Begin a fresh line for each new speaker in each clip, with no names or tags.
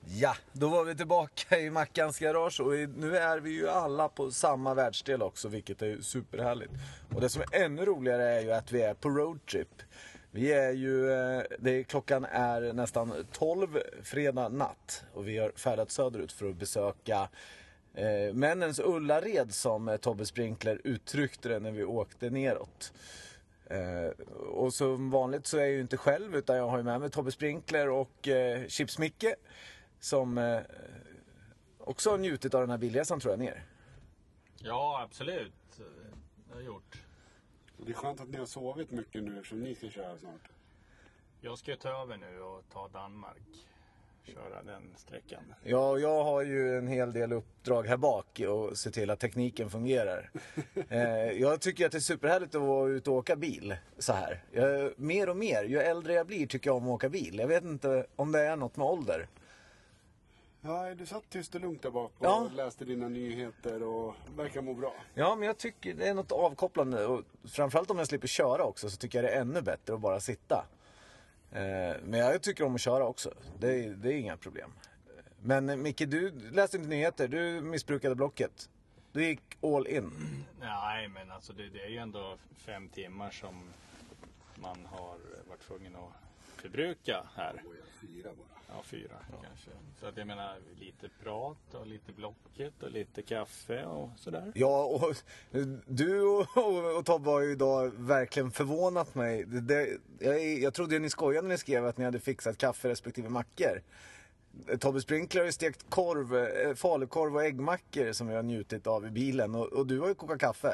Ja, då var vi tillbaka i Mackans garage och nu är vi ju alla på samma världsdel också, vilket är superhärligt. Och det som är ännu roligare är ju att vi är på roadtrip. Vi är ju, klockan är nästan 12 fredag natt och vi har färdat söderut för att besöka männens Ullared, som Tobbe Sprinkler uttryckte det när vi åkte neråt. Och som vanligt så är jag ju inte själv, utan jag har ju med mig Tobbe Sprinkler och Chips Micke, som också har njutit av den här bilresan, tror jag, ner.
Ja, absolut. Det har jag gjort.
Det är skönt att ni har sovit mycket nu eftersom ni ska köra snart.
Jag ska ta över nu och ta Danmark. Köra den sträckan.
Ja, jag har ju en hel del uppdrag här bak och se till att tekniken fungerar. Jag tycker att det är superhärligt att vara ute och åka bil så här. Mer och mer, ju äldre jag blir tycker jag om att åka bil. Jag vet inte om det är något med ålder.
Ja, du satt tyst och lugnt där bak och läste dina nyheter och verkar må bra.
Ja, men jag tycker det är något avkopplande. Och framförallt om jag slipper köra också så tycker jag det är ännu bättre att bara sitta. Men jag tycker om att köra också. Det är inga problem. Men Micke, du läste inte nyheter. Du missbrukade blocket. Du gick all in.
Nej, men alltså det är ju ändå 5 timmar som man har varit tvungen att förbruka här.
4 bara.
Ja, 4 kanske. Så att jag menar, lite prat och lite blocket och lite kaffe och sådär.
Ja, och du och Tobbe har ju idag verkligen förvånat mig. Jag trodde ju ni skojade när ni skrev att ni hade fixat kaffe respektive mackor. Tobbe Sprinkler har ju stekt falukorv och äggmackor som vi har njutit av i bilen. Och du har ju kokat kaffe.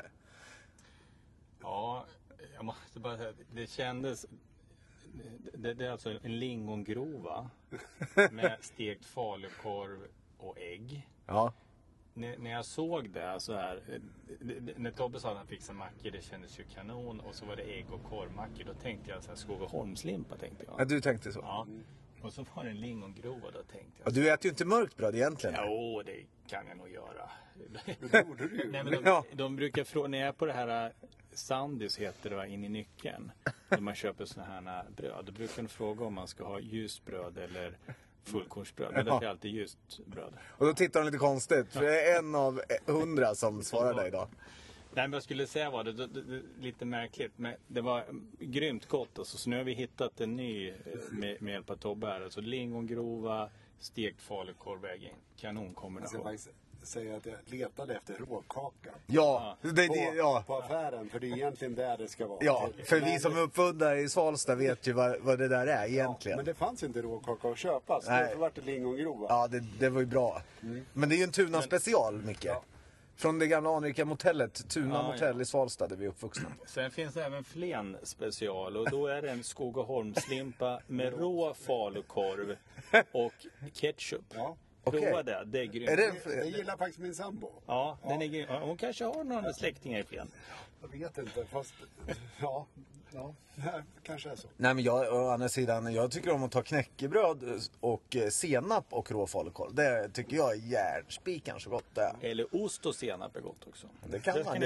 Ja, jag måste bara säga, det kändes... Det är alltså en lingongrova med stekt falukorv och ägg.
Ja.
När jag såg det så här, när Tobbe sa att han fixade mackor, det kändes ju kanon. Och så var det ägg och korvmackor, då tänkte jag så här, Skogaholmslimpa tänkte jag.
Ja, du tänkte så.
Ja. Och så var det en lingongrova, då tänkte jag.
Ja, du äter ju inte mörkt bröd egentligen.
Jo, det kan jag nog göra.
Det borde du ju.
Nej, men de brukar fråga, när jag är på det här Sandys heter det, in i nyckeln. När man köper såna här bröd. Då brukar de fråga om man ska ha ljust bröd eller fullkornsbröd. Men det är alltid ljust bröd.
Och då tittar de lite konstigt. För det är 1 av 100 som svarar dig idag.
Nej, men jag skulle säga var det lite märkligt. Men det var grymt gott. Alltså. Så nu har vi hittat en ny med hjälp av Tobbe här. Alltså lingongrova, stekt falukorv, kanonkombination.
Säga att jag letade efter råkaka.
Ja,
på affären, för det är egentligen där det ska vara.
Ja, för vi som är uppfödda i Svalsta vet ju vad det där är egentligen.
Ja, men det fanns inte råkaka att köpa, så därför var det lingongrova.
Ja, det var ju bra. Men det är ju en Tuna special, Micke. Ja. Från det gamla anrika motellet, Tuna motell i Svalsta, där vi är uppvuxna.
Sen finns det även Flen special, och då är det en Skogaholmslimpa med rå falukorv och ketchup.
Ja.
Prova det är grymt.
Det gillar faktiskt min sambo.
Ja, den är grym. Hon kanske har några släktingar i Flen.
Jag vet inte, fast ja, kanske är så.
Nej, men å andra sidan, jag tycker om att ta knäckebröd och senap och rå falukorv. Det tycker jag är järnspikan så gott det.
Eller ost och senap är gott också.
Det kan man.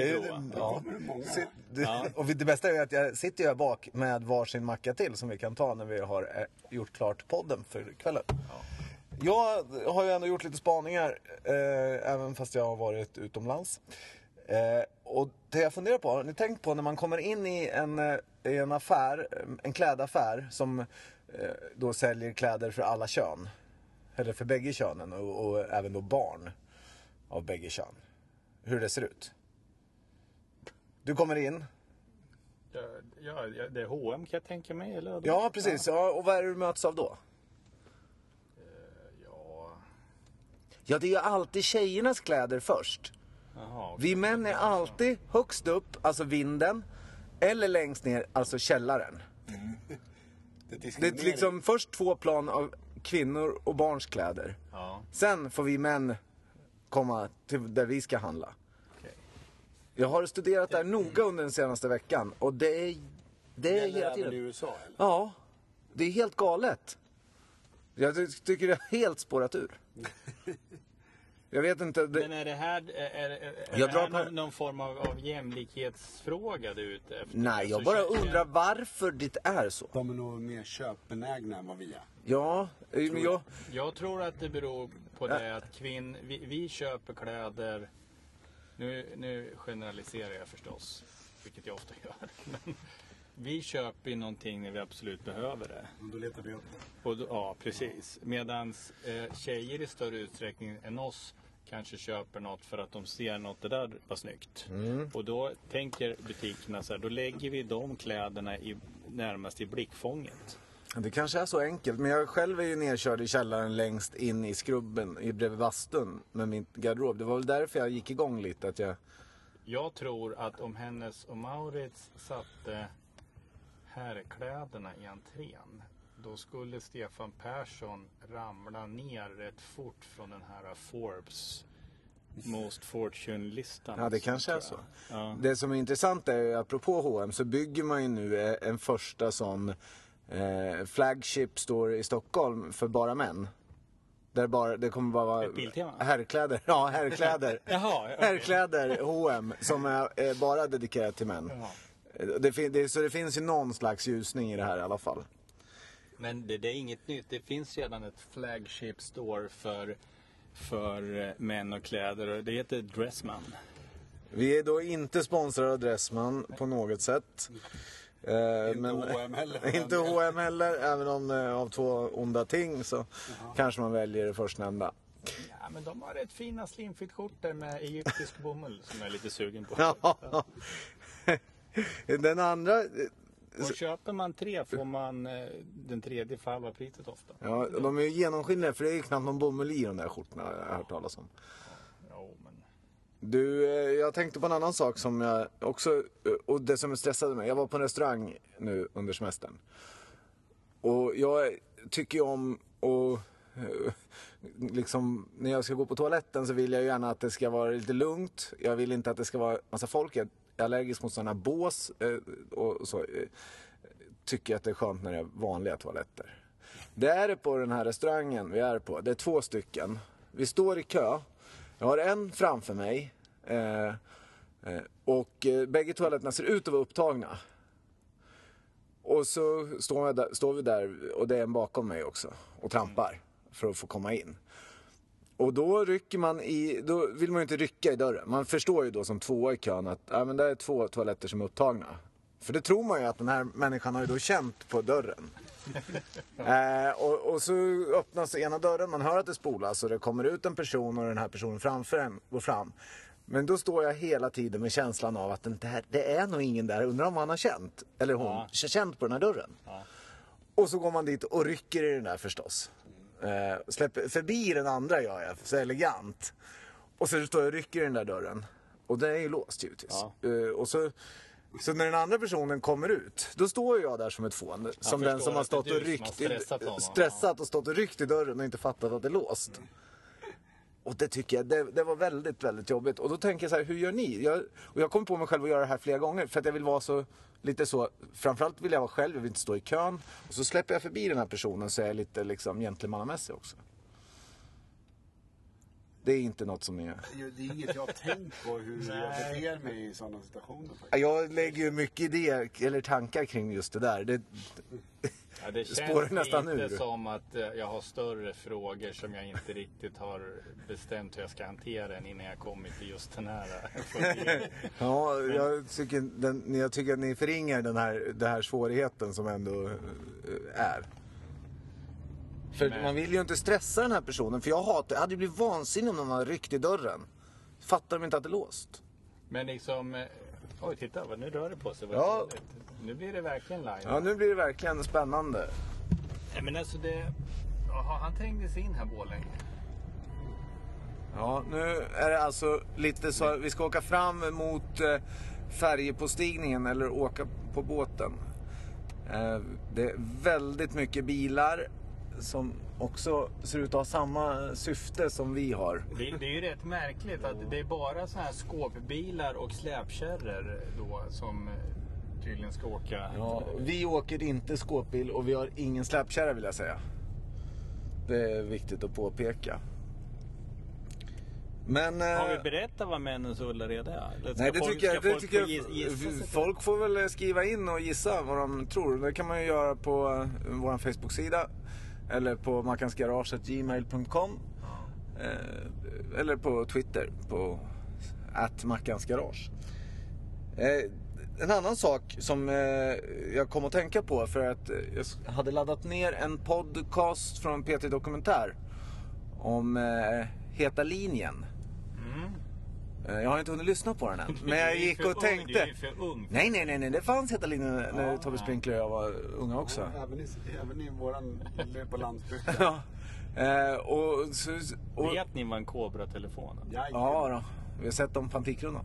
Ja.
Och det bästa är att jag sitter här bak med varsin macka till som vi kan ta när vi har gjort klart podden för kvällen. Ja. Jag har ju ändå gjort lite spaningar, även fast jag har varit utomlands. Och det jag funderar på, har ni tänkt på när man kommer in i en affär, en klädaffär som då säljer kläder för alla kön, eller för bägge könen och även då barn av bägge kön, hur det ser ut? Du kommer in.
Ja, det är H&M kan jag tänka mig, eller?
Ja, precis. Ja, och vad är det du möts av då? Ja, det är ju alltid tjejernas kläder först.
Aha,
Vi män är alltid högst upp, alltså vinden, eller längst ner, alltså källaren. Det är liksom först 2 plan av kvinnor och barns kläder.
Ja.
Sen får vi män komma till där vi ska handla.
Okay.
Jag har studerat där noga under den senaste veckan, och det är hela tiden.
I USA, eller?
Ja, det är helt galet. Jag tycker det är helt spårat ur. Jag vet inte.
Men är det här, någon form av jämlikhetsfråga du är ute efter?
Nej, jag bara undrar varför det är så.
De är nog mer köpbenägna än vad vi är.
Ja, men
jag tror att det beror på det att vi köper kläder. Nu generaliserar jag förstås, vilket jag ofta gör. Men vi köper ju någonting när vi absolut behöver det.
Och då letar vi upp det.
Ja, precis. Medans tjejer i större utsträckning än oss kanske köper något för att de ser något, det där var snyggt. Och då tänker butikerna så här, då lägger vi de kläderna närmast i blickfånget.
Det kanske är så enkelt, men jag själv är ju nedkörd i källaren längst in i skrubben bredvid bastun med min garderob. Det var väl därför jag gick igång lite. Att
Jag tror att om Hennes och Mauritz satte herrkläderna i entrén, då skulle Stefan Persson ramla ner rätt fort från den här Forbes Most Fortune-listan.
Ja, det kanske är så.
Ja.
Det som är intressant är, apropå H&M, så bygger man ju nu en första sån flagship store i Stockholm för bara män. Det kommer bara vara herrkläder. Ja, herrkläder.
Jaha, okay.
Herrkläder H&M som är bara dedikerat till män. Så det finns ju någon slags ljusning i det här i alla fall.
Men det är inget nytt. Det finns redan ett flagship store för män och kläder och det heter Dressman.
Vi är då inte sponsrade av Dressman på något sätt. Inte H&M heller, även om av två onda ting så kanske man väljer det förstnämnda.
Ja, men de har rätt fina slimfit-skjortor med egyptisk bomull som jag är lite sugen på.
Ja. Den andra...
Och köper man 3 får man den tredje för halva priset ofta.
Ja, de är ju genomskinliga för det är ju knappt någon bomull i de där skjortorna, jag har hört talas om. Du, jag tänkte på en annan sak som jag också, och det som stressade mig. Jag var på en restaurang nu under semestern. Och jag tycker ju om och liksom när jag ska gå på toaletten så vill jag ju gärna att det ska vara lite lugnt. Jag vill inte att det ska vara massa folk. Jag är allergisk mot sådana bås och så tycker jag att det är skönt när det är vanliga toaletter. Det är det på den här restaurangen vi är på. Det är 2 stycken. Vi står i kö. Jag har en framför mig och bägge toaletterna ser ut att vara upptagna. Och så står vi där och det är en bakom mig också och trampar för att få komma in. Och då då vill man ju inte rycka i dörren. Man förstår ju då som 2 i kön att men det är 2 toaletter som är upptagna. För det tror man ju att den här människan har ju då känt på dörren. Och så öppnas ena dörren, man hör att det spolas och det kommer ut en person och den här personen framför en går fram. Men då står jag hela tiden med känslan av att det är nog ingen där, undrar om han har känt eller hon känt på den här dörren. Och så går man dit och rycker i den där förstås. Släpper förbi den andra gör jag så elegant. Och så står jag och rycker i den där dörren. Och den är ju låst givetvis. Och så när den andra personen kommer ut, då står jag där som ett fån. Som den som har stått och stressat och stått och ryckt i dörren och inte fattat att det är låst. Och det tycker jag, det var väldigt, väldigt jobbigt. Och då tänker jag så här, hur gör ni? Jag kommer på mig själv att göra det här flera gånger. För att jag vill vara så, lite så, framförallt vill jag vara själv, jag vill inte stå i kön. Och så släpper jag förbi den här personen så är jag lite liksom gentlemannamässig också. Det är inte något som är...
Det är inget jag har tänkt på hur jag beter mig i sådana situationer.
Jag lägger ju mycket idéer eller tankar kring just det där.
Det känns nästan lite som att jag har större frågor som jag inte riktigt har bestämt hur jag ska hantera innan jag kommit till just den här.
Ja, jag tycker att ni förringar den här svårigheten som ändå är. För man vill ju inte stressa den här personen. För jag hade blivit vansinnig om någon hade ryckt i dörren. Fattar de inte att det är låst?
Men liksom... Oj, titta, nu rör det på sig.
Ja.
Nu blir det verkligen live.
Ja, nu blir det verkligen spännande.
Nej, men alltså han trängde sig in här Borlänge.
Ja, nu är det alltså lite så... Vi ska åka fram mot färjepåstigningen eller åka på båten. Det är väldigt mycket bilar som också ser ut att ha samma syfte som vi har.
Det är ju rätt märkligt att det är bara så här skåpbilar och släpkärror då som tydligen ska åka.
Ja, vi åker inte skåpbil och vi har ingen släpkärra vill jag säga. Det är viktigt att påpeka. Men,
har vi berättat vad männens Ullared är?
Nej, det tycker jag. Folk får väl skriva in och gissa vad de tror. Det kan man ju göra på vår Facebook-sida. Eller på mackansgarage@gmail.com. Eller på Twitter på @mackansgarage. En annan sak som jag kom att tänka på, för att jag hade laddat ner en podcast från P3 Dokumentär om Heta linjen. Jag har inte hunnit lyssna på den än, men jag gick och tänkte.
Du är för ung.
Nej, det fanns Heta linjen när Tobbe Sprinkler och jag var unga också.
Ja, även i våran på landsbygden.
Ja.
Vet ni vad en Cobra-telefon är?
Ja då. Vi har sett dem på Antikrundan.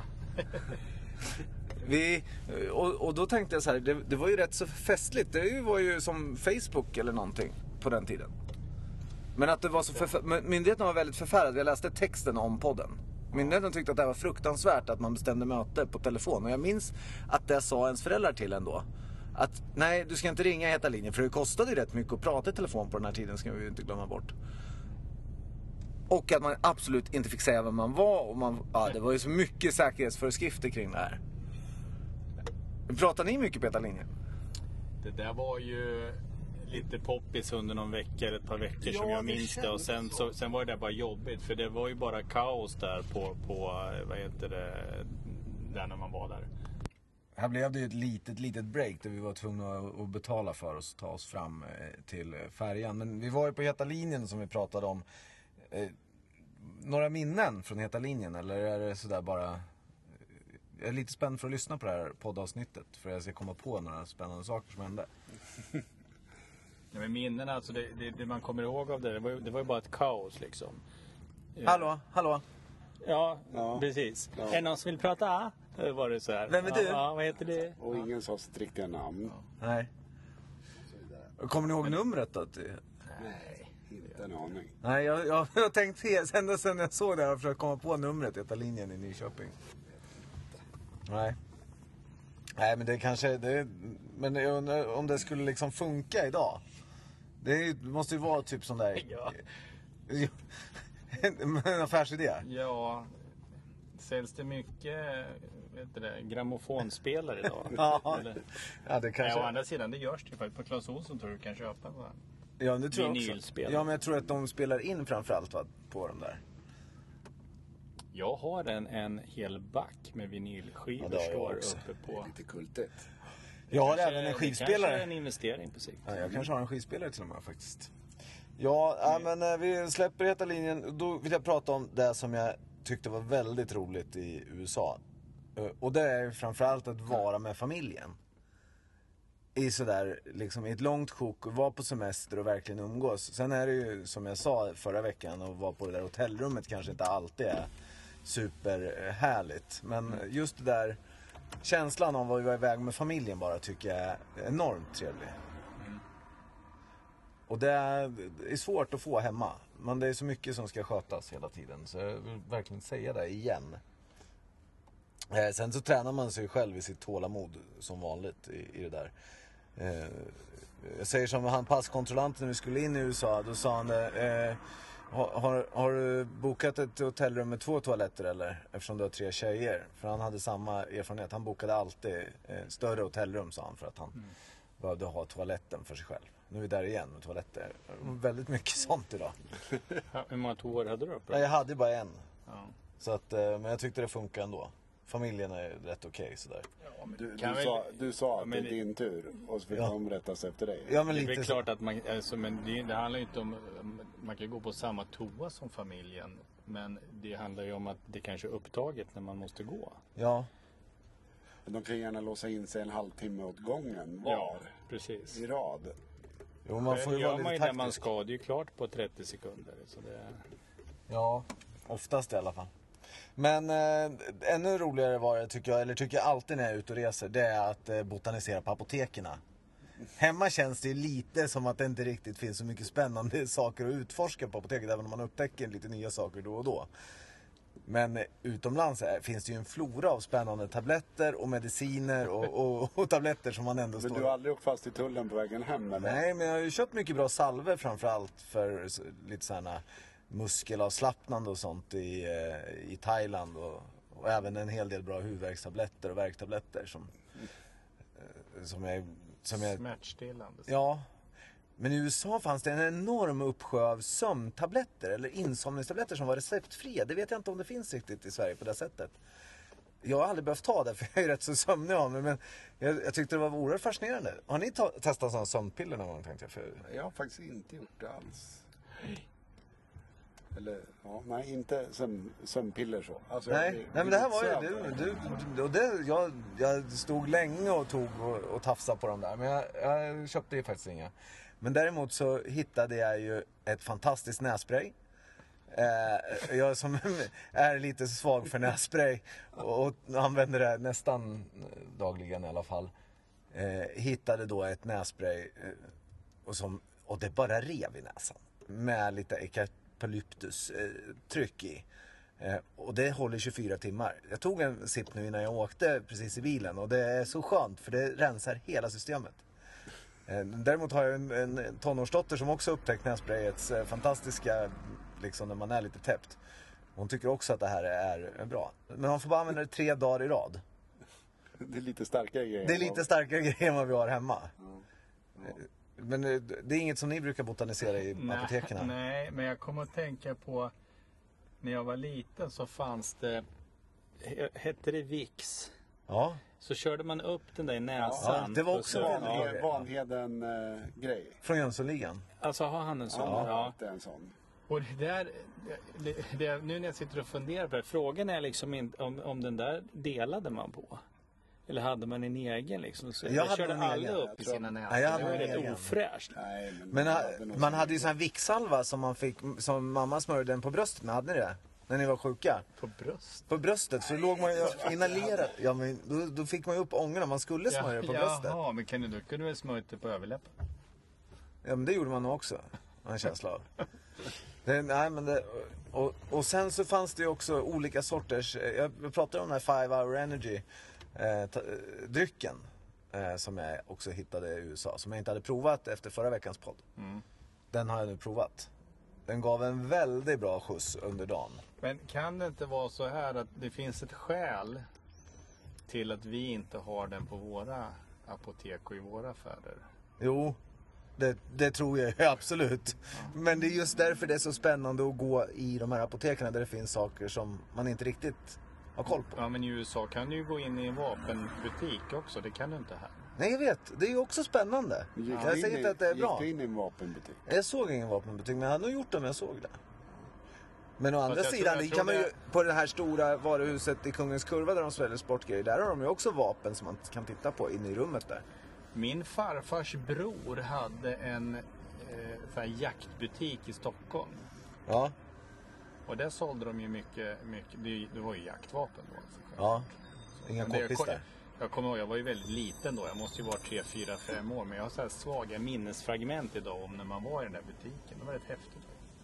Och då tänkte jag så här, det var ju rätt så festligt. Det var ju som Facebook eller någonting på den tiden. Men att det var så myndigheten var väldigt förfärad. Jag läste texten om podden. Myndigheten tyckte att det var fruktansvärt att man bestämde möte på telefon. Och jag minns att det sa ens föräldrar till ändå. Att nej, du ska inte ringa Heta linjen, för det kostade ju rätt mycket att prata i telefon på den här tiden, ska vi ju inte glömma bort. Och att man absolut inte fick säga vem man var. Och det var ju så mycket säkerhetsföreskrifter kring det här. Pratar ni mycket på Heta linjen?
Det där var ju lite poppis under någon vecka eller ett par veckor som jag minns det. Och sen var det bara jobbigt, för det var ju bara kaos där på vad heter det, där när man var där.
Här blev det ju ett litet break där vi var tvungna att betala för oss att ta oss fram till färjan. Men vi var ju på Heta linjen som vi pratade om. Några minnen från Heta linjen, eller är det sådär bara... Jag är lite spänd för att lyssna på det här poddavsnittet, för jag ska komma på några spännande saker som hände.
Ja, men minnen, alltså det man kommer ihåg av det var ju bara ett kaos liksom.
Hallå?
Ja, precis.
Ja.
Är det någon som vill prata? Var det så här?
Vem är du?
Ja, vad heter det?
Och ingen sa sitt riktiga namn.
Nej. Kommer ni ihåg numret då?
Nej, inte en aning.
Nej, jag har tänkt ända sedan jag såg det här och försökt komma på numret, Heta linjen i Nyköping. Nej, men det kanske... Men jag undrar om det skulle liksom funka idag. Det måste ju vara typ sån där...
Ja.
En affärsidé.
Ja, säljs det mycket grammofonspelare idag?
Ja.
Eller?
Ja, det kanske...
Å andra sidan, det görs ju faktiskt på Clas Ohlson, tror du kan köpa va?
Ja, det tror jag också.
Vinylspelare.
Ja, men jag tror att de spelar in framförallt på dem där.
Jag har en hel back med vinylskivor,
Ja, det har jag
står
också.
uppe på.
Lite kultigt.
Jag har
Kanske-
även en
Det
skivspelare.
kanske är en investering på sikt.
Ja, jag kanske har en skivspelare till och med faktiskt. Ja, men vi släpper Heta linjen. Då vill jag prata om det som jag tyckte var väldigt roligt i USA. Och det är framförallt att vara med familjen. I sådär, liksom i ett långt sjok, vara på semester och verkligen umgås. Sen är det ju, som jag sa förra veckan, att vara på det där hotellrummet kanske inte alltid är superhärligt. Men just det där, känslan av att vara iväg med familjen bara tycker jag är enormt trevlig. Och det är svårt att få hemma. Men det är så mycket som ska skötas hela tiden. Så jag vill verkligen säga det igen. Sen så tränar man sig själv i sitt tålamod som vanligt i det där. Jag säger som han passkontrollanten när vi skulle in i USA. Då sa han har du bokat ett hotellrum med 2 toaletter eller? Eftersom du har 3 tjejer. För han hade samma erfarenhet. Han bokade alltid större hotellrum, sa han, för att han behövde ha toaletten för sig själv. Nu är vi där igen med toaletter. Väldigt mycket sånt idag.
Hur många toor hade du uppe?
Nej, jag hade bara en.
Ja.
Så att, men jag tyckte det funkar ändå. Familjen är rätt okej sådär.
Ja, men
Du sa att
men
det är din tur och så fick de rätta sig efter dig.
Ja, men
det är
lite
väl
så.
klart att man, alltså, men det handlar ju inte om, man kan gå på samma toa som familjen, men det handlar ju om att det kanske är upptaget när man måste gå.
Ja.
De kan gärna låsa in sig en halvtimme åt gången var.
Ja, precis.
I rad.
Jo, man får ju
Gör
vara
man ju
lite
när man
taktisk.
ska, det är ju klart på 30 sekunder. Så det...
Ja, oftast i alla fall. Men ännu roligare var det, tycker jag alltid när jag är ute och reser, det är att botanisera på apotekerna. Hemma känns det ju lite som att det inte riktigt finns så mycket spännande saker att utforska på apoteket, även om man upptäcker lite nya saker då och då. Men utomlands finns det ju en flora av spännande tabletter och mediciner och tabletter som man ändå
Men
står...
du har aldrig åkt fast i tullen på vägen hem eller?
Nej, men jag har ju köpt mycket bra salver framförallt för lite sådana muskelavslappnande och sånt i Thailand och även en hel del bra huvudvärkstabletter och värktabletter som är
Smärtstillande.
ja. Men i USA fanns det en enorm uppsjö av sömntabletter eller insomningstabletter som var receptfria. Det vet jag inte om det finns riktigt i Sverige på det sättet. Jag har aldrig behövt ta det för jag är rätt så sömnig av mig, men jag tyckte det var oerhört fascinerande. Har ni testat sådana sömnpiller någon gång, tänkte jag?
Jag har faktiskt inte gjort det alls. Eller, ja, nej, inte sömnpiller så. Alltså,
Nej, men det här var ju jag stod länge och tog och tafsade på dem där, men jag köpte ju faktiskt inga. Men däremot så hittade jag ju ett fantastiskt nässpray. Jag som är lite svag för nässpray och använder det nästan dagligen i alla fall. Hittade då ett nässpray och det bara rev i näsan med lite eukalyptus tryck i. Och det håller 24 timmar. Jag tog en sipp nu innan jag åkte precis i bilen och det är så skönt för det rensar hela systemet. Däremot har jag en tonårsdotter som också upptäckt nässprayets fantastiska, liksom när man är lite täppt. Hon tycker också att det här är bra. Men man får bara använda det 3 dagar i rad.
Det är lite starkare grejer.
Det är lite starkare grejer än vad vi har hemma. Men det är inget som ni brukar botanisera i apoteken?
Nej, men jag kommer att tänka på när jag var liten så fanns det, hette det Vicks?
Ja.
Så körde man upp den där i näsan.
Ja, det var också
Vanheden-grej.
Från Jönssonligan.
Alltså har han en sån?
Ja, det är en sån.
Och det där, nu när jag sitter och funderar på det, frågan är liksom inte om den där delade man på. Eller hade man en egen liksom? Så jag körde alla upp i sina näsor.
Jag hade
det var
en
rätt
egen.
ofräscht.
Nej,
Men man hade ju sån här Vicks-salva som man fick, som mamma smörjde den på bröstet med. Hade ni det? När ni var sjuka?
På bröst?
På bröstet, så låg man ju inhalerat. Ja, men då fick man ju upp ångorna. Man skulle smörja det på bröstet.
Jaha, men då kunde du väl smörja det på överläppen?
Ja, men det gjorde man nog också. En känsla av. Och sen så fanns det ju också olika sorters. Jag pratade om den här 5 Hour Energy drycken som jag också hittade i USA, som jag inte hade provat efter förra veckans podd. Den har jag nu provat. Den gav en väldigt bra skjuts under dagen.
Men kan det inte vara så här att det finns ett skäl till att vi inte har den på våra apotek och i våra affärer?
Jo, det tror jag absolut. Men det är just därför det är så spännande att gå i de här apoteken där det finns saker som man inte riktigt har koll på.
Ja, men i USA kan du ju gå in i en vapenbutik också. Det kan du inte här.
Nej, jag vet. Det är ju också spännande. Jag säger inte att det är bra.
Gick du in i en vapenbutik?
Jag såg ingen vapenbutik, men jag hade nog gjort det om jag såg det. Men å andra
jag
sidan,
tror
det kan man ju, på det här stora varuhuset i Kungens Kurva där de säljer sportgrejer, där har de ju också vapen som man kan titta på inne i rummet där.
Min farfars bror hade en sån här jaktbutik i Stockholm.
Ja.
Och där sålde de ju mycket det var ju jaktvapen då. Alltså.
Ja, inga k-pistar.
Jag kommer ihåg, jag var ju väldigt liten då. Jag måste ju vara 3, 4, 5 år. Men jag har så här svaga minnesfragment idag om när man var i den där butiken. Det var rätt häftigt.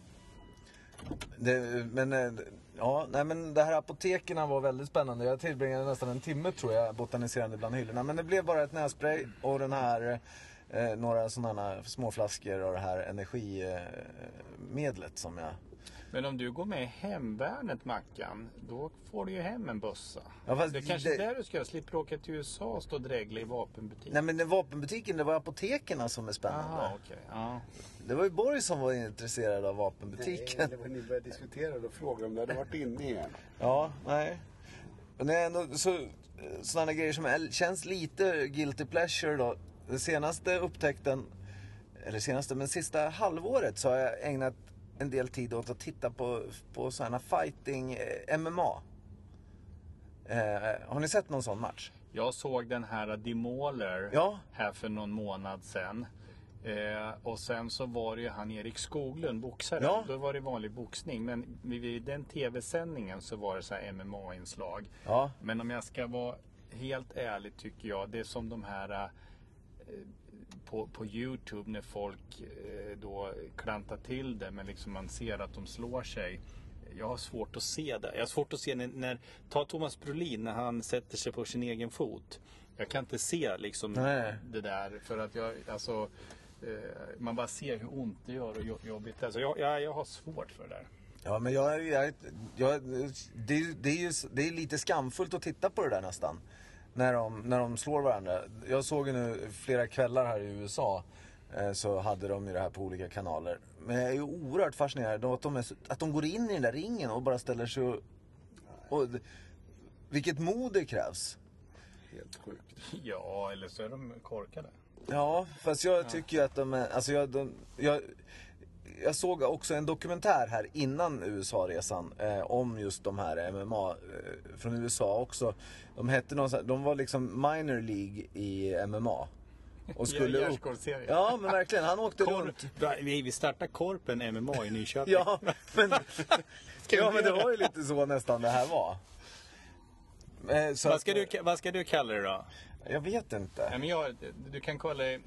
Men det här apoteken var väldigt spännande. Jag tillbringade nästan en timme tror jag botaniserande bland hyllorna. Men det blev bara ett nässpray och den här några sådana småflaskor av det här energimedlet som jag... Men om du går med i hemvärnet, Mackan, då får du ju hem en bössa.
Ja, fast
det är kanske där du ska slippa åka till USA och stå och drägla i vapenbutiken.
Nej, men den vapenbutiken, det var apotekerna som är spännande.
Aha, okay. Ja.
Det var ju Borg som var intresserad av vapenbutiken.
Nej, det var ni började diskutera och fråga om det hade varit inne igen.
Ja, nej. Men det är ändå sådana grejer som känns lite guilty pleasure då. Den senaste upptäckten, men sista halvåret så har jag ägnat en del tid åt att titta på sådana fighting MMA. Har ni sett någon sån match?
Jag såg den här Demoler här för någon månad sedan. Och sen så var det ju han Erik Skoglund, boxare.
Ja.
Då var det vanlig boxning. Men vid den tv-sändningen så var det så här MMA-inslag.
Ja.
Men om jag ska vara helt ärlig tycker jag, det är som de här... På YouTube när folk då klantar till det, men liksom man ser att de slår sig. Jag har svårt att se det. Jag har svårt att se när ta Thomas Brolin när han sätter sig på sin egen fot. Jag kan inte se liksom det där för att man bara ser hur ont det gör och jobbigt det är. Så jag har svårt för det där.
Ja, men det är lite skamfullt att titta på det där nästan. När de slår varandra. Jag såg ju nu flera kvällar här i USA, så hade de ju det här på olika kanaler. Men jag är ju oerhört fascinerad att de går in i den där ringen och bara ställer sig och vilket mod det krävs.
Helt sjukt.
Ja, eller så är de korkade.
Ja, fast jag tycker ju att de är... Alltså jag såg också en dokumentär här innan USA-resan om just de här MMA från USA också. De var liksom minor League i MMA. Och skulle ja, men verkligen. Han åkte runt.
Vi startar Korpen MMA i Nyköping.
Ja, men det var ju lite så nästan det här var. Så
vad ska du kalla det då?
Jag vet inte.
Ja, men du kan kalla det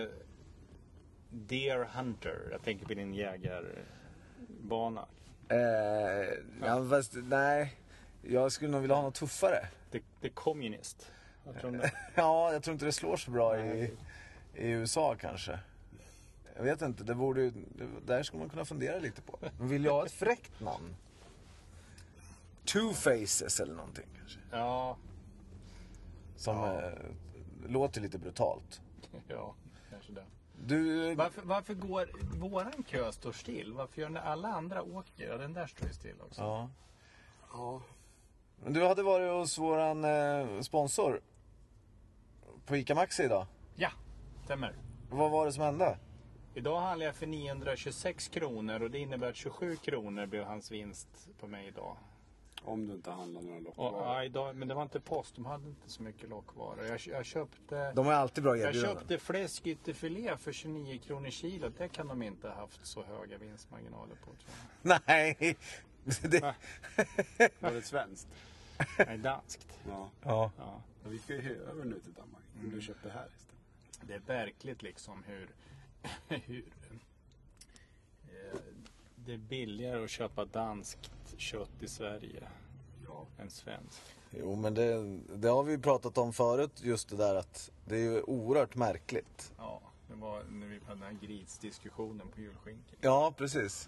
Deer Hunter. Jag tänker på din jägarbana.
Ja, fast, nej. Jag skulle nog vilja ha något tuffare.
The Communist.
Ja, jag tror inte det slår så bra i USA kanske. Jag vet inte, där skulle man kunna fundera lite på. Men vill jag ha ett fräckt namn? Two Faces eller någonting kanske.
Ja.
Som låter lite brutalt.
Ja, kanske det. Varför går våran kö står still? Varför gör när alla andra åker? Ja, den där står ju still också.
Ja.
Men du hade varit hos våran sponsor på ICA Maxi idag.
Ja, stämmer.
Vad var det som hände?
Idag handlar jag för 926 kronor och det innebär att 27 kronor blev hans vinst på mig idag.
Om du inte handlar några lockvaror.
Idag, men det var inte post, de hade inte så mycket lockvaror. Jag köpte...
De är alltid bra
erbjudanden. Jag köpte fläskytterfilé för 29 kronor kilo. Det kan de inte ha haft så höga vinstmarginaler på, tror jag.
Nej.
Var det svenskt?
Nej, danskt.
Ja. Vi ska ju över nu till Danmark. Du köpte här istället.
Det är verkligt liksom hur det är billigare att köpa danskt kött i Sverige än svenskt.
Jo, men det har vi pratat om förut, just det där att det är ju oerhört märkligt.
Ja, det var när vi hade den här grisdiskussionen på julskinken.
Ja, precis.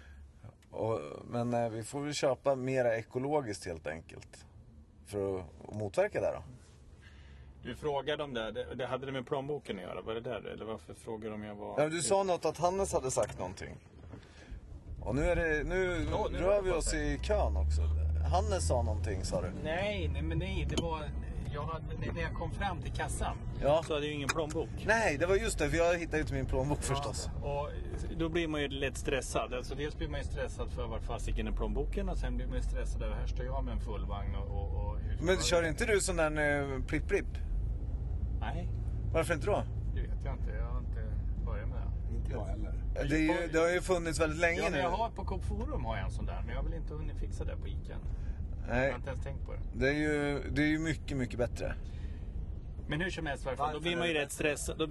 Men vi får väl köpa mera ekologiskt helt enkelt. För att motverka det då.
Du frågade om det hade det med plånboken att göra, var det där? Eller varför frågade de om jag var...
Ja, du sa något att Hannes hade sagt någonting. Och nu rör vi oss i kön också. Hannes sa någonting, sa du?
Nej, det var... när jag kom fram till kassan så hade jag ingen plånbok.
Nej, det var just det, för jag hittade inte min plånbok förstås.
Och då blir man ju lätt stressad. Alltså dels blir man ju stressad för vart fasiken är plånboken och sen blir man ju stressad över här står jag med en full vagn och
men kör inte du sån där plipp-plipp?
Nej.
Varför inte då?
Det vet jag inte, jag har inte börjat med det.
Inte jag heller.
Det har ju funnits väldigt länge nu.
Jag har på Coop Forum har jag en sån där, men jag har väl inte hunnit fixa det på ICA.
Nej.
Jag har inte ens tänkt på det.
Det är ju mycket, mycket bättre.
Men hur som helst, då blir man ju rätt stressad.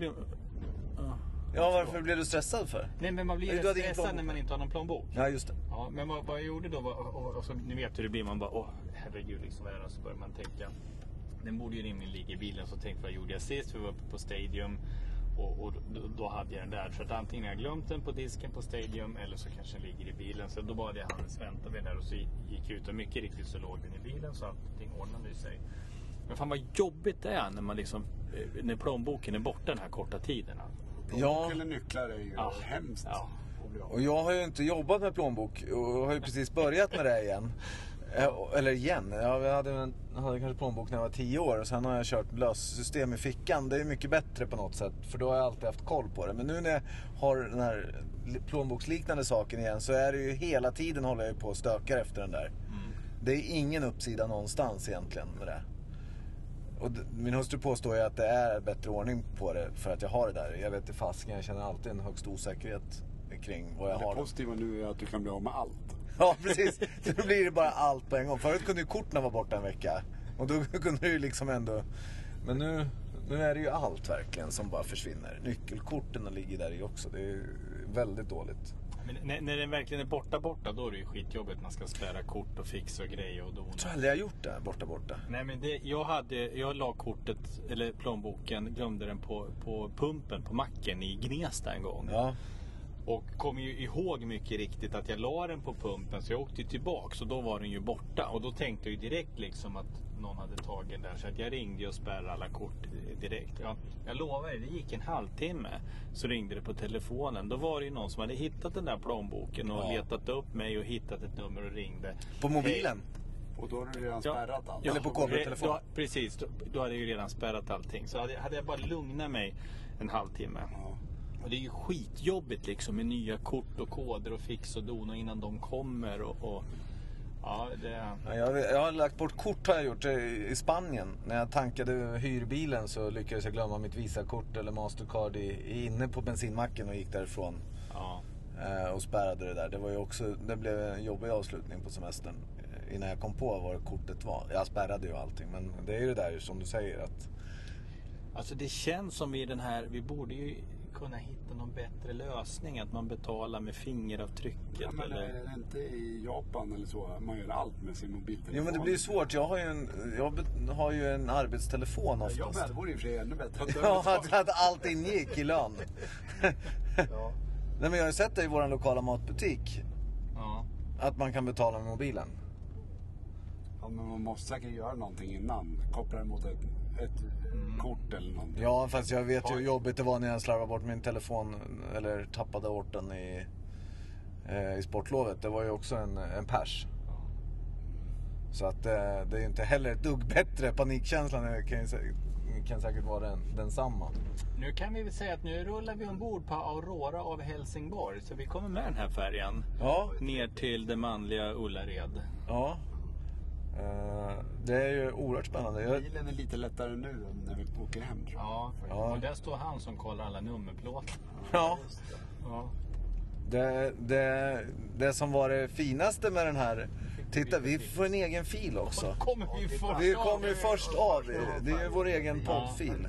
Ja, varför blev du stressad för?
Nej, men man blir rätt stressad när man inte har någon plånbok.
Ja, just det.
Ja, men vad jag gjorde då var, och så, ni vet hur det blir, man bara, herregud, liksom, vad är det? Så börjar man tänka, den borde ju rimligen ligga i bilen. Så tänkte vad gjorde jag sist? Vi var uppe på Stadium och då hade jag den där. Så att antingen jag glömt den på disken på Stadium eller så kanske den ligger i bilen. Så då bad jag Hannes vänta vid där och så gick ut och mycket riktigt så låg den i bilen så allting ordnade sig. Men fan vad jobbigt det är när man liksom, när plånboken är borta den här korta tiden.
Plånbok eller nycklar är ju hemskt.
Ja. Och jag har ju inte jobbat med plånbok och har ju precis börjat med det igen. Eller igen, jag hade kanske plånbok när jag var 10 år och sen har jag kört lössystem i fickan. Det är mycket bättre på något sätt för då har jag alltid haft koll på det. Men nu när jag har den här plånboksliknande saken igen så är det ju hela tiden håller jag på och stökar efter den där. Det är ingen uppsida någonstans egentligen med det. Och min hustru påstår ju att det är bättre ordning på det för att jag har det där. Jag vet inte fasken, jag känner alltid en högst osäkerhet kring vad jag har.
Det positiva nu är att du kan bli av med allt.
Ja, precis. Då blir det bara allt på en gång. Förut kunde ju korten vara borta en vecka. Och då kunde du ju liksom ändå... Men nu är det ju allt verkligen som bara försvinner. Nyckelkorten ligger där i också. Det är väldigt dåligt.
Men när den verkligen är borta, då är det ju skitjobbigt. Man ska spärra kort och fixa och grejer och dona.
Jag tror aldrig jag har gjort det, borta.
Nej, men jag la kortet, eller plånboken, glömde den på pumpen på macken i Gnesta en gång.
Ja.
Och kom ju ihåg mycket riktigt att jag la den på pumpen, så jag åkte ju tillbaka och då var den ju borta. Och då tänkte jag ju direkt liksom att någon hade tagit den där, så att jag ringde och spärrade alla kort direkt. Ja, jag lovar er, det gick en halvtimme så ringde det på telefonen. Då var det ju någon som hade hittat den där plånboken och letat upp mig och hittat ett nummer och ringde.
På mobilen?
Och då har du redan spärrat allt.
Eller på kabeltelefon?
Precis, då hade jag ju redan spärrat allting. Så hade jag bara lugnat mig en halvtimme.
Ja.
Och det är ju skitjobbigt liksom med nya kort och koder och fix och dona innan de kommer och ja, det...
Jag har lagt bort kort, har jag gjort i Spanien. När jag tankade hyrbilen så lyckades jag glömma mitt Visa-kort eller Mastercard inne på bensinmacken och gick därifrån.
Ja.
Och spärrade det där. Det var ju också, det blev en jobbig avslutning på semestern. Innan jag kom på vad kortet var. Jag spärrade ju allting, men det är ju det där som du säger att...
Alltså det känns som vi borde ju kunna hitta någon bättre lösning, att man betalar med fingeravtrycket.
Ja, men
eller...
är det inte i Japan eller så? Man gör allt med sin mobiltelefon.
Jo, men det blir ju svårt. Jag har ju en arbetstelefon oftast.
Jag med, det vore ju för sig ännu bättre.
Ja, att allt ingick i lön.
Ja.
Nej, men jag har ju sett det i vår lokala matbutik.
Ja.
Att man kan betala med mobilen.
Ja, men man måste säkert göra någonting innan. Koppla det mot ett kort eller någonting.
Ja, fast jag vet ju hur jobbigt det var när jag slarvade bort min telefon eller tappade bort den i sportlovet. Det var ju också en pers. Så att det är ju inte heller ett dugg bättre. Panikkänslan kan säkert vara densamma.
Nu kan vi väl säga att nu rullar vi ombord på Aurora av Helsingborg. Så vi kommer med den här färjan ner till det manliga Ullared.
Ja. Det är ju oerhört spännande.
Bilen är lite lättare nu än när vi åker hem, tror jag.
Ja, och där står han som kollar alla nummerplåtar.
Ja.
Ja.
Det som var det finaste med den här... Titta, vi får en egen fil också. Vi kommer ju först av. Det är ju vår egen poddfil.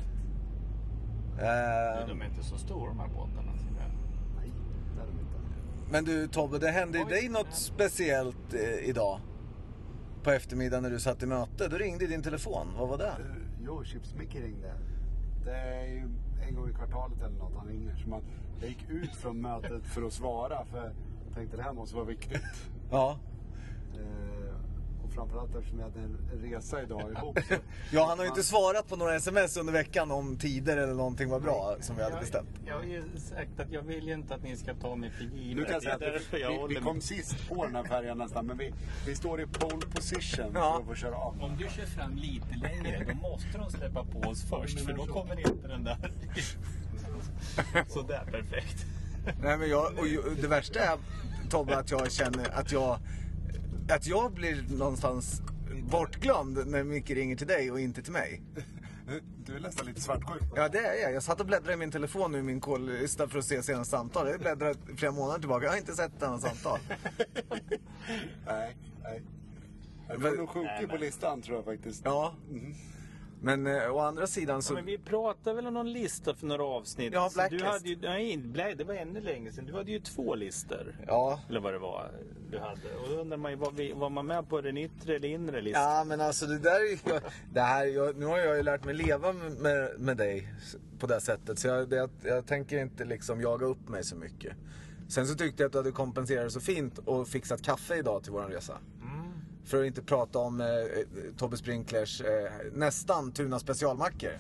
De är inte så stora, de här båtarna.
Nej, det är de inte.
Men du Tobbe, det hände dig något speciellt idag? På eftermiddagen när du satt i möte, då ringde din telefon. Vad var det?
Jo, Chips-Micke ringde. Det är ju en gång i kvartalet eller något han ringer. Så jag gick ut från mötet för att svara, för jag tänkte det här måste vara viktigt.
Ja.
Och framförallt eftersom jag hade en resa idag ihop. Så
Ja, han har ju inte svarat på några sms under veckan om tider eller någonting var bra som vi hade bestämt.
Jag har ju sagt att jag vill ju inte att ni ska ta mig för givet.
nu kan jag säga
Det är därför jag
att vi
håller
kom sist på den här färjan nästan, men vi står i pole position
Ja.
för att få köra av.
Om du kör fram lite längre, då måste de släppa på oss först, för då kommer inte den där. Sådär, perfekt.
Nej, men det värsta är, Tobbe, att jag känner att jag blir någonstans bortglömd när Micke ringer till dig och inte till mig.
Du är nästan lite svartsjuk.
Ja, det är jag. Jag satt och bläddrade i min telefon nu i min call-lista för att se senaste samtal. Jag har bläddrat flera månader tillbaka. Jag har inte sett denna samtal.
Nej. Jag har nog sjunkit på listan, tror jag faktiskt.
Ja. Men å andra sidan så...
Men vi pratade väl om någon lista för några avsnitt.
Ja,
Så du
Blacklist.
hade ju, nej, det var ännu längre sedan. Du hade ju 2 listor.
Ja.
Eller vad det var du hade. Och då undrar man ju, var man med på den yttre eller inre listan?
Ja, men alltså det där är ju... Nu har jag ju lärt mig leva med dig på det sättet. Så jag tänker inte liksom jaga upp mig så mycket. Sen så tyckte jag att du hade kompenserat så fint och fixat kaffe idag till våran resa. För att inte prata om Tobbe Sprinklers nästan Tuna specialmackor.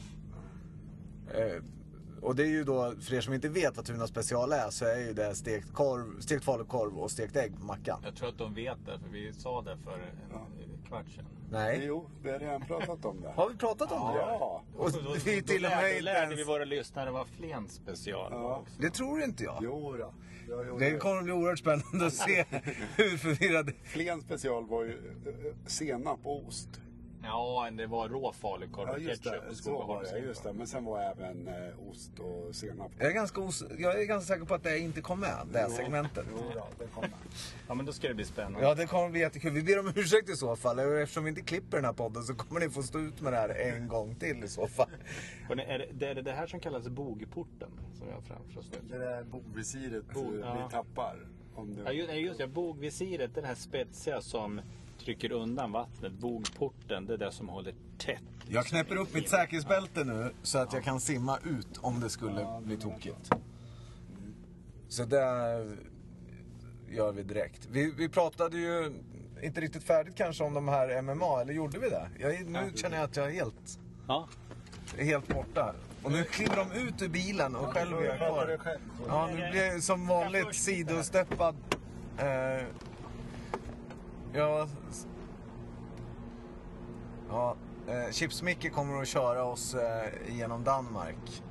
Och det är ju då, för er som inte vet vad Tuna special är, så är ju det stekt falukorv och stekt ägg på mackan.
Jag tror att de vet det, för vi sa det för en kvart sedan.
Nej.
Jo, vi har redan pratat om det.
Har vi pratat om det?
Ja.
Och vi är till och med inte
lärde vi
ens...
våra lyssnare vad Flen special var också.
Det tror inte jag.
Jo då.
Det kommer att bli oerhört spännande att se hur förvirrad...
Flen special var ju senap och ost.
Ja, det var rå falukorv
Ja,
och
just
ketchup
det.
och
Så var det,
Skogaholmsgurka.
just det. Men sen var även ost och senap.
Jag är ganska säker på att det inte kom med, det här segmentet.
Jo då, det kommer.
Ja, men då ska det bli spännande.
Ja, det kommer bli jättekul. Vi ber om ursäkt i så fall. Eftersom vi inte klipper den här podden så kommer ni få stå ut med det här en gång till i så fall.
Hörrni, är det här som kallas bogporten som vi har framför oss nu?
Det där bogvisiret
ja.
vi tappar. Om det...
Ja, just det. Bogvisiret, den här spetsiga som trycker undan vattnet. Bogporten, det är det som håller tätt.
Jag knäpper upp mitt säkerhetsbälte nu så att jag kan simma ut om det skulle bli tokigt. Så det gör vi direkt. Vi pratade ju inte riktigt färdigt kanske om de här MMA, eller gjorde vi det? Nu känner jag att jag är helt borta. Och nu kliver de ut ur bilen och själv är jag kvar. Ja, nu blir jag som vanligt sidosteppad. Chips-Micke kommer att köra oss genom Danmark.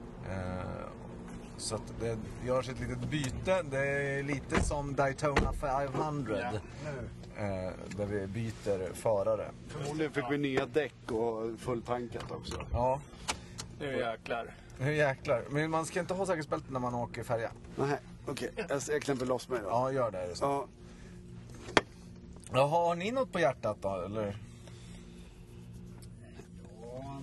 Så att det görs ett litet byte. Det är lite som Daytona 500. Där vi byter förare.
Förmodligen fick vi nya däck och fulltankat också.
Ja.
Nu jäklar.
Men man ska inte ha säkerhetsbälte när man åker färja.
Nej, okej. Jag klämper loss mig då.
Ja, gör det. Är det så?
Ja.
Jaha, har ni något på hjärtat då, eller?
Ja,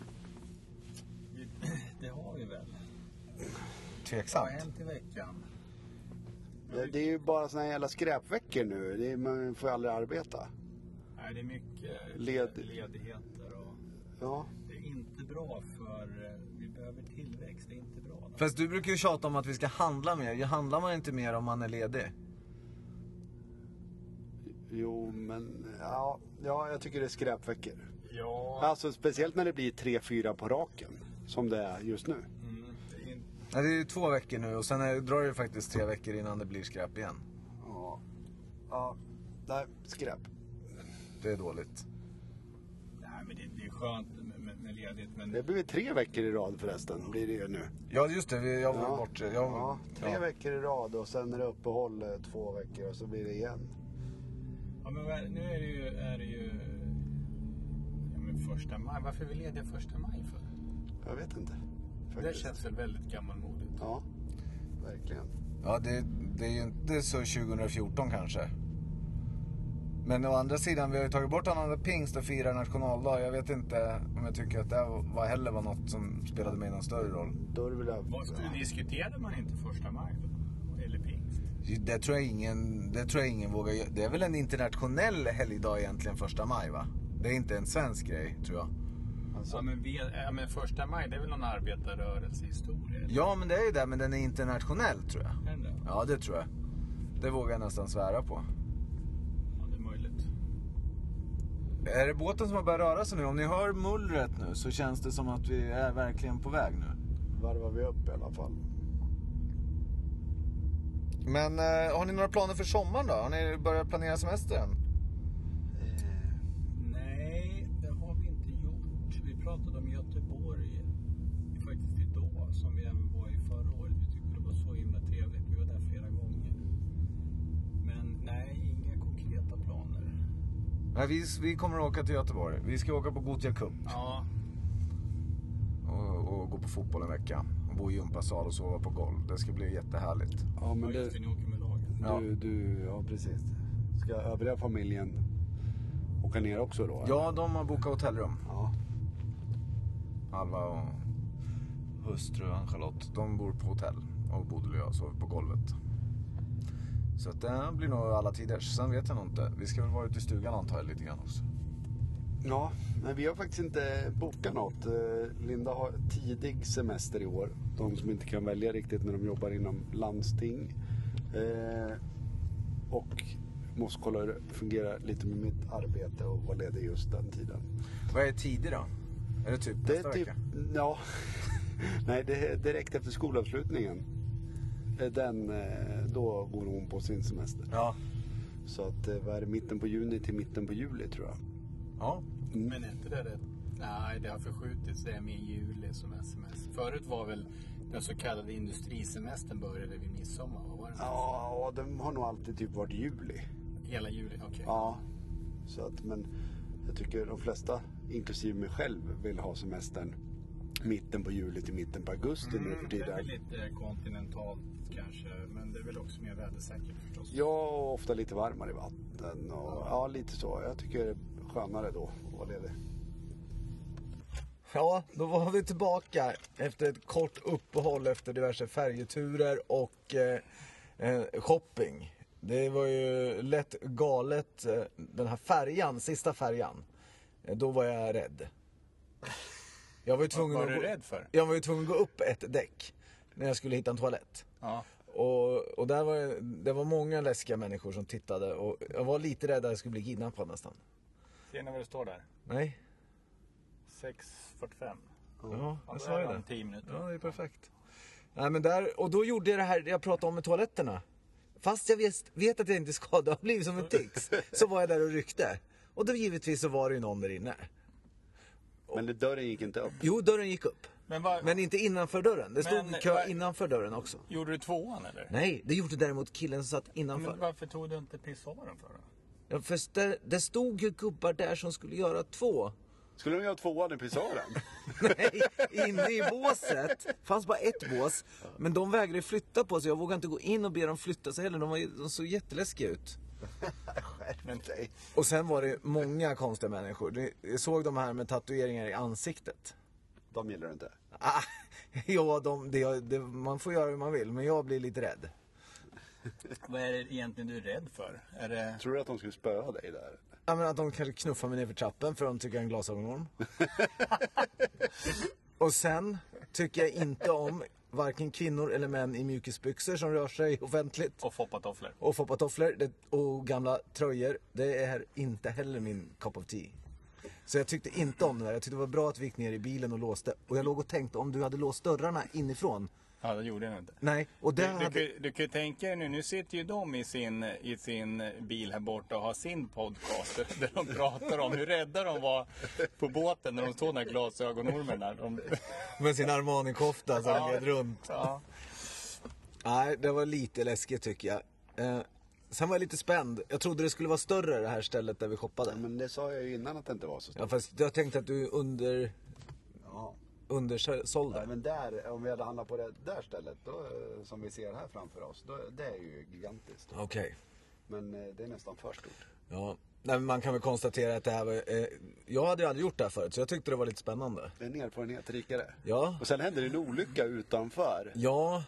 det har vi väl.
Tveksamt.
En till veckan.
Det är ju bara såna här jävla skräpveckor nu. Man får ju aldrig arbeta.
Nej, det är mycket ledigheter och
Ja.
det är inte bra för vi behöver tillväxt, det är inte bra.
Fast du brukar ju tjata om att vi ska handla mer. Handlar man inte mer om man är ledig?
Jo, men ja, jag tycker det är skräpveckor.
Ja.
Alltså speciellt när det blir 3-4 på raken. Som det är just nu.
Det är ju 2 veckor nu och sen drar det faktiskt 3 veckor innan det blir skräp igen.
Ja, nej, skräp.
Det är dåligt.
Nej, men det är skönt med ledigt. Men
Det blir 3 veckor i rad förresten, blir det ju nu.
Ja, just det. Jag var bort.
3 veckor i rad och sen är det uppehåll 2 veckor och så blir det igen.
ja, men nu är det ju första maj. Varför är vi lediga första maj för?
Jag vet inte.
Det
Faktiskt.
känns väl väldigt gammalmodigt.
Ja, verkligen.
Ja, det är ju inte så 2014 kanske. Men å andra sidan, vi har ju tagit bort annan pingst och firar nationaldag. Jag vet inte om jag tycker att det heller var något som spelade mig någon större roll.
Då är det väl...
Diskuterade man inte första maj då? Eller pingst?
Det tror jag ingen vågar göra. Det är väl en internationell helgdag egentligen, första maj, va? Det är inte en svensk grej, tror jag.
Alltså.
Ja, men första maj, det är väl någon arbetarrörelsehistoria?
Ja, men det är ju det, men den är internationell, tror jag.
Är det?
Ja, det tror jag. Det vågar jag nästan svära på.
Ja, det är möjligt.
Är det båten som har börjat röra sig nu? Om ni hör mullret nu så känns det som att vi är verkligen på väg nu.
Varvar vi upp i alla fall.
Men har ni några planer för sommaren då? Har ni börjat planera semestern?
Nej, det har vi inte gjort. Vi pratade om Göteborg faktiskt idag, som vi även var i förra året. Vi tyckte det var så himla trevligt. Vi var där flera gånger. Men nej, inga konkreta planer.
Nej, vi kommer att åka till Göteborg. Vi ska åka på Gothia Cup.
Ja.
Och gå på fotboll en vecka. Och bo i gympasal och sova på golv. Det ska bli jättehärligt.
Ja, men
Just det, ni åker med laget.
Ja, precis. Ska övriga familjen åka ner också då? Eller?
Ja, de har bokat hotellrum.
Ja.
Alva och hustru Ann-Charlotte, de bor på hotell. Och Bodil och jag sover på golvet. Så att det blir nog alla tider. Sen vet jag nog inte. Vi ska väl vara ute i stugan antar jag lite grann också.
Ja, men vi har faktiskt inte bokat något. Linda har tidig semester i år. De som inte kan välja riktigt när de jobbar inom landsting. Och måste kolla hur det fungerar lite med mitt arbete och vara ledig just den tiden.
Vad är tider då? Är det typ
Det
nästa
är typ,
vecka?
ja. Nej, det är direkt efter skolavslutningen. Då går hon på sin semester.
Ja.
Så att vad är det, mitten på juni till mitten på juli tror jag.
Ja.
Men är inte det rätt? Nej, det har förskjutits. Det är med i juli som sms. Förut var väl den så kallade industrisemestern började vid midsommar, vad var det?
Ja, de har nog alltid typ varit juli.
Hela juli, okej.
Ja, så att, men jag tycker de flesta, inklusive mig själv, vill ha semestern mitten på juli till mitten på augusti nu för
Det är
tiden.
väl lite kontinentalt kanske, men det är väl också mer vädersäkert förstås.
Ja, och ofta lite varmare i vatten och ja, lite så. Jag tycker det är skönare då att vara ledig.
Ja, då var vi tillbaka efter ett kort uppehåll efter diverse färjeturer och shopping. Det var ju lätt galet. Den här färjan, sista färjan, då var jag rädd. Jag var ju tvungen
Vad var du rädd för?
Jag var ju tvungen att gå upp ett däck när jag skulle hitta en toalett.
Ja.
Och där det var många läskiga människor som tittade. Och jag var lite rädd att jag skulle bli kidnappad nästan.
Ser ni vad det står där?
Nej.
6:45.
Ja, jag sa ju det.
10 minuter.
Ja, det är perfekt. Nej, men där, och då gjorde jag det här jag pratade om med toaletterna. Fast jag vet att jag inte ska, det har blivit som en tics. Så var jag där och ryckte. Och då givetvis så var det ju någon där inne.
Men dörren gick inte upp.
Jo, dörren gick upp.
Men
inte innanför dörren. Det stod
Men,
kö innanför dörren också.
gjorde du 2:an eller?
Nej, det gjorde däremot killen som satt innanför.
Men varför tog du inte pissoaren för då?
Ja, för det stod ju gubbar där som skulle göra 2.
Skulle de göra 2:an i pissoaren?
Nej, inne i båset. Fanns bara ett bås. Men de vägrade flytta på sig. Jag vågade inte gå in och be dem flytta sig heller. De såg jätteläskiga ut.
Skärp dig.
Och sen var det många konstiga människor. Jag såg de här med tatueringar i ansiktet.
De gillar du inte?
Ja, man får göra hur man vill. Men jag blir lite rädd.
Vad är det egentligen du är rädd för? Är det...
Tror du att de skulle spöa dig där?
Ja, men att de kanske knuffar mig ner för trappen för de tycker jag är en glasögonorm. Och sen tycker jag inte om varken kvinnor eller män i mjukisbyxor som rör sig offentligt.
Och foppatofflor.
Och foppatofflor och gamla tröjor. Det är inte heller min cup of tea. Så jag tyckte inte om det där. Jag tyckte det var bra att vi gick ner i bilen och låste. Och jag låg och tänkte om du hade låst dörrarna inifrån.
Ja, det gjorde jag inte.
Nej, och det
Du kan ju tänka dig nu sitter ju de i sin bil här borta och har sin podcast där de pratar om hur rädda de var på båten när de stod där glasögonormen där.
med sin Armani-kofta som gled runt.
Ja.
Nej, det var lite läskigt tycker jag. Sen var jag lite spänd. Jag trodde det skulle vara större det här stället där vi shoppade.
Men det sa jag ju innan att det inte var så stort.
Ja, fast jag tänkte att du undersålde.
Ja, men där, om vi hade handlat på det där stället då, som vi ser här framför oss, då, det är ju gigantiskt.
Okej.
Men det är nästan för stort.
Ja. Nej, men man kan väl konstatera att det här var... jag hade ju aldrig gjort det här förut, så jag tyckte det var lite spännande.
Det är en erfarenhet rikare.
Ja.
Och sen hände det en olycka utanför.
Ja,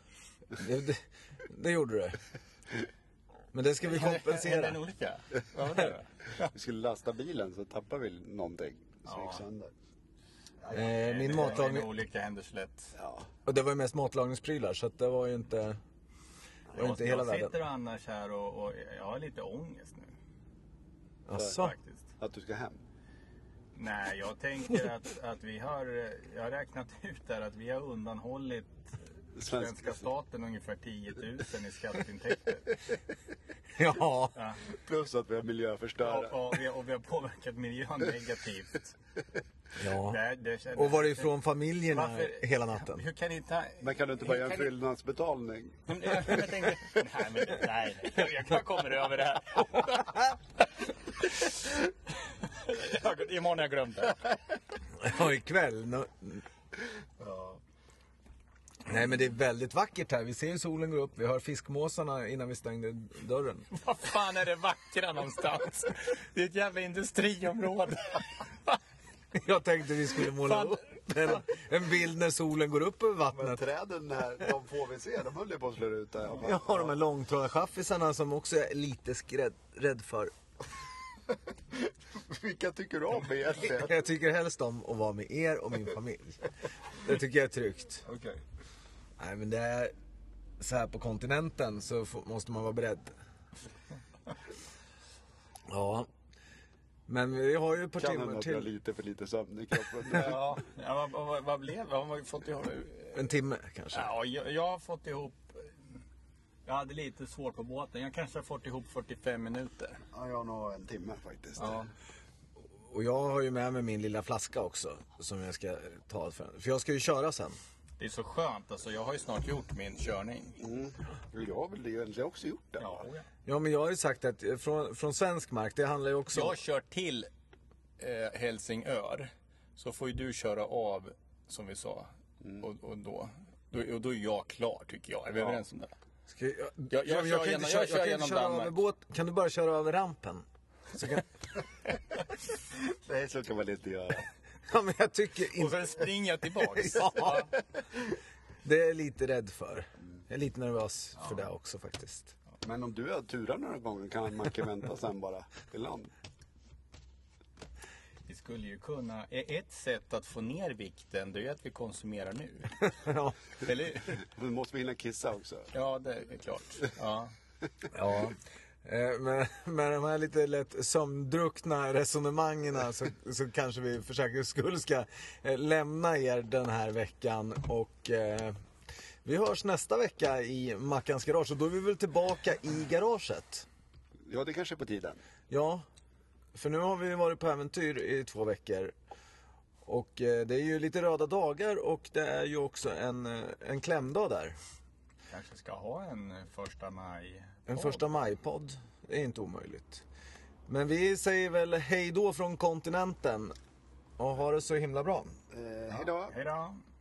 det gjorde det. Men det ska vi kompensera.
En olycka? Vad var det då?
Vi skulle lasta bilen så tappade vi någonting. Så gick sönder.
Min matlagning...
En olycka händer så lätt.
Ja.
Och det var ju mest matlagningsprylar, så att det var ju inte... inte hela
jag
världen.
sitter annars här och jag har lite ångest nu.
Asså?
Faktiskt.
Att du ska hem.
Nej, jag tänker att vi har... Jag har räknat ut där att vi har undanhållit svenska staten ungefär 10 000 i skatteintäkter.
Ja.
Ja.
Plus att vi har miljöförstörare.
Och vi har påverkat miljön negativt.
Ja. Och var det ifrån familjerna hela natten?
Hur kan ni inte...
Men kan du inte bara göra en fyllnadsbetalning?
Jag tänkte, nej, jag kommer över det här. Imorgon har jag glömt det.
Ja, ikväll.
Ja.
Nej, men det är väldigt vackert här. Vi ser ju solen gå upp. Vi hör fiskmåsarna innan vi stängde dörren.
Vad fan är det vackra någonstans? Det är ett jävla industriområde.
Jag tänkte vi skulle måla
Fan.
upp en bild när solen går upp över
Men
vattnet.
träden här, de får vi se, de höll ju på att slå ut där.
Jag har de här långtradarchaffisarna som också är lite rädd för.
Vilka tycker du om egentligen?
Jag tycker helst om att vara med er och min familj. Det tycker jag är tryggt.
Okej.
Nej, men det är så här på kontinenten så måste man vara beredd. Ja. Men vi har ju ett par
Kan hända
timmar
att jag har
till.
lite för lite sömn i kroppen.
Ja, vad blev det? Har man fått ihop?
En timme kanske.
Ja, jag har fått ihop... Jag hade lite svårt på båten. Jag kanske har fått ihop 45 minuter.
Ja, jag har nog en timme faktiskt.
Ja.
Och jag har ju med mig min lilla flaska också. Som jag ska ta för jag ska ju köra sen.
Det är så skönt. Alltså, jag har ju snart gjort min körning.
Jag har väl egentligen också gjort det.
Ja.
Ja, men jag har ju sagt att från svensk mark, det handlar ju också
Jag kör till Helsingör. Så får ju du köra av, som vi sa. Och då är jag klar, tycker jag. Är vi överens om det?
Ska jag
Jag
kan
kör
inte
genom
köra
Danmark.
över båt. Kan du bara köra över rampen? Så kan...
Nej, så kan man inte göra.
Ja, men jag tycker
Och
inte...
sen springer jag tillbaks.
Ja. Det är jag lite rädd för. Jag är lite nervös för det också faktiskt.
Men om du har turat några gånger kan man kan vänta sen bara till land.
Vi skulle ju kunna, ett sätt att få ner vikten, det är ju att vi konsumerar nu.
Ja.
Eller?
Nu måste vi hinna kissa också.
Ja, det är klart. Ja.
Ja. Med de här lite lätt sömndruckna resonemangen så kanske vi för säkerhets skull ska lämna er den här veckan. Och vi hörs nästa vecka i Mackans garage. Och då är vi väl tillbaka i garaget.
Ja, det kanske är på tiden.
Ja, för nu har vi varit på äventyr i 2 veckor. Och det är ju lite röda dagar och det är ju också en klämdag där.
Kanske ska ha en 1 maj.
En 1 maj-podd är inte omöjligt. Men vi säger väl hej då från kontinenten. Och ha det så himla bra.
Hej då.
Hej då.